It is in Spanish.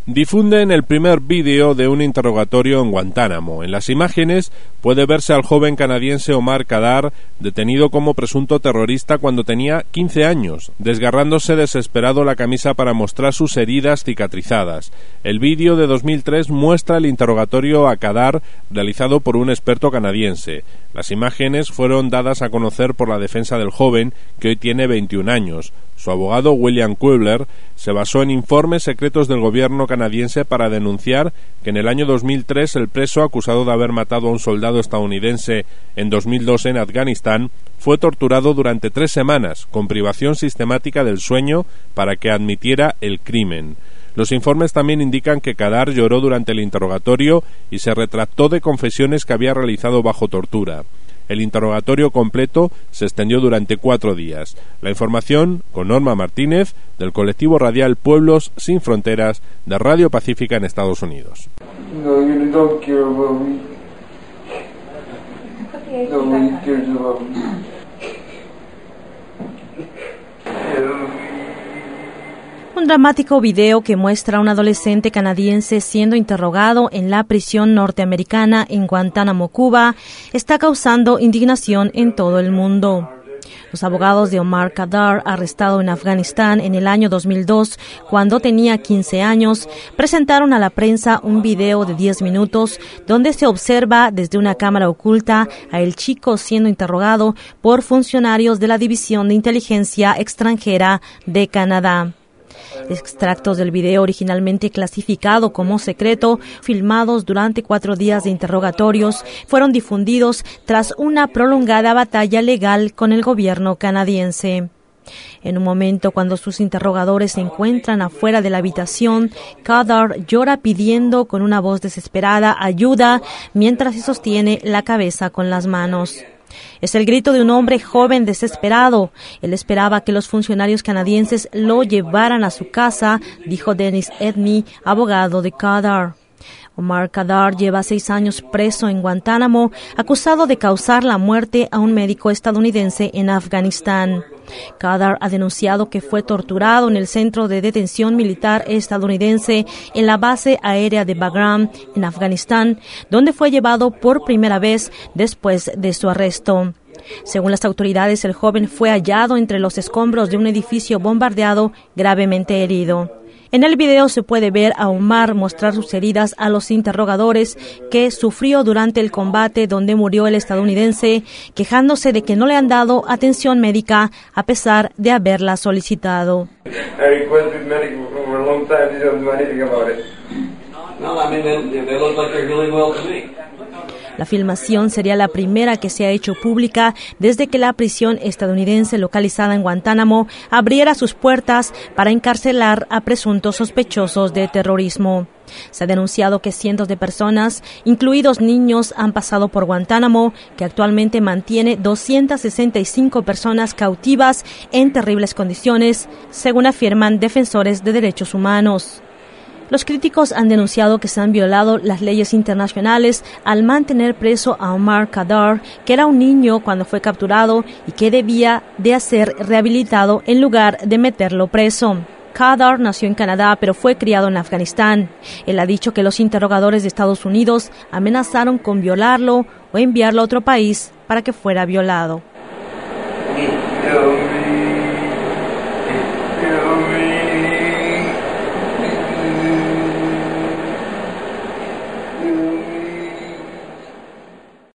Difunden el primer vídeo de un interrogatorio en Guantánamo. En las imágenes puede verse al joven canadiense Omar Khadr, detenido como presunto terrorista cuando tenía 15 años, desgarrándose desesperado la camisa para mostrar sus heridas cicatrizadas. El vídeo de 2003 muestra el interrogatorio a Khadr realizado por un experto canadiense. Las imágenes fueron dadas a conocer por la defensa del joven, que hoy tiene 21 años. Su abogado, William Kuebler, se basó en informes secretos del gobierno canadiense para denunciar que en el año 2003 el preso acusado de haber matado a un soldado estadounidense en 2002 en Afganistán fue torturado durante 3 semanas con privación sistemática del sueño para que admitiera el crimen. Los informes también indican que Khadr lloró durante el interrogatorio y se retractó de confesiones que había realizado bajo tortura. El interrogatorio completo se extendió durante 4 días. La información con Norma Martínez, del colectivo radial Pueblos Sin Fronteras, de Radio Pacífica en Estados Unidos. Un dramático video que muestra a un adolescente canadiense siendo interrogado en la prisión norteamericana en Guantánamo, Cuba, está causando indignación en todo el mundo. Los abogados de Omar Khadr, arrestado en Afganistán en el año 2002, cuando tenía 15 años, presentaron a la prensa un video de 10 minutos donde se observa desde una cámara oculta a el chico siendo interrogado por funcionarios de la División de Inteligencia Extranjera de Canadá. Extractos del video, originalmente clasificado como secreto, filmados durante 4 días de interrogatorios, fueron difundidos tras una prolongada batalla legal con el gobierno canadiense. En un momento cuando sus interrogadores se encuentran afuera de la habitación, Khadr llora pidiendo con una voz desesperada ayuda mientras se sostiene la cabeza con las manos. Es el grito de un hombre joven desesperado. Él esperaba que los funcionarios canadienses lo llevaran a su casa, dijo Dennis Edney, abogado de Khadr. Omar Khadr lleva 6 años preso en Guantánamo, acusado de causar la muerte a un médico estadounidense en Afganistán. Khadr ha denunciado que fue torturado en el centro de detención militar estadounidense en la base aérea de Bagram, en Afganistán, donde fue llevado por primera vez después de su arresto. Según las autoridades, el joven fue hallado entre los escombros de un edificio bombardeado, gravemente herido. En el video se puede ver a Omar mostrar sus heridas a los interrogadores que sufrió durante el combate donde murió el estadounidense, quejándose de que no le han dado atención médica a pesar de haberla solicitado. La filmación sería la primera que se ha hecho pública desde que la prisión estadounidense localizada en Guantánamo abriera sus puertas para encarcelar a presuntos sospechosos de terrorismo. Se ha denunciado que cientos de personas, incluidos niños, han pasado por Guantánamo, que actualmente mantiene 265 personas cautivas en terribles condiciones, según afirman defensores de derechos humanos. Los críticos han denunciado que se han violado las leyes internacionales al mantener preso a Omar Khadr, que era un niño cuando fue capturado y que debía de ser rehabilitado en lugar de meterlo preso. Khadr nació en Canadá, pero fue criado en Afganistán. Él ha dicho que los interrogadores de Estados Unidos amenazaron con violarlo o enviarlo a otro país para que fuera violado.